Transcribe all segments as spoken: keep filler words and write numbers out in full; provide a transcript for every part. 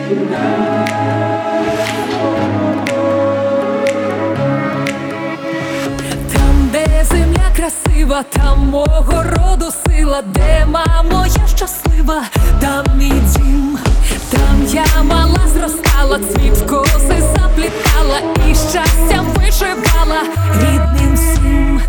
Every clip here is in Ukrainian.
Там, де земля красива, там мого роду сила, де мамо я щаслива, там мій дім. Там я мала зростала, цвіт в коси заплітала і щастям вишивала рідним всім.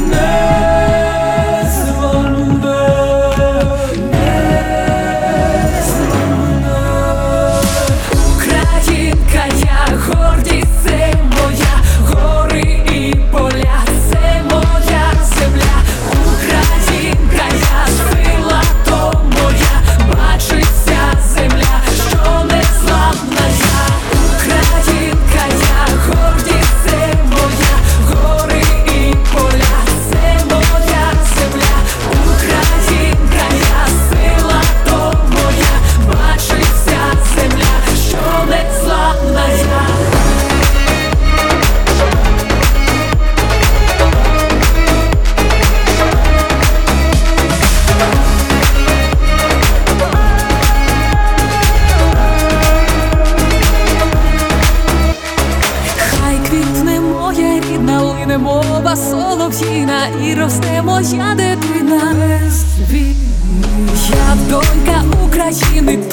Українка я, гордість це моя, гори і поля, це моя земля. Українка я, сила то моя, бачиться земля, що незламна я. Українка я, гордість це моя, гори і поля, це моя земля. Українка я, сила то моя, бачиться земля, що незламна я. Хай квітне моя рідна, лине мова солов'їна, і росте моя дитина без війни. Я донька України,